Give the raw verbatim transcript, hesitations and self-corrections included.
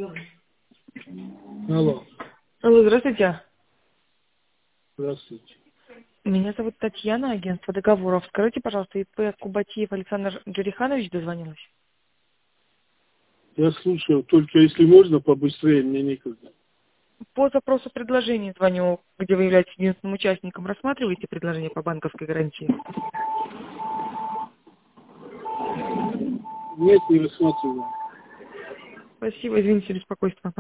Алло. Алло, здравствуйте. Здравствуйте. Меня зовут Татьяна, агентство договоров. Скажите, пожалуйста, ИП Кубатиев Александр Джариханович дозвонилась? Я слушаю, только если можно побыстрее, мне некогда. По запросу предложений звоню, где вы являетесь единственным участником. Рассматриваете предложение по банковской гарантии? Нет, не рассматриваю. Спасибо, извините за беспокойство.